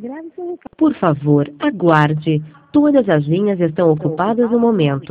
Por favor, aguarde. Todas as linhas estão ocupadas no momento.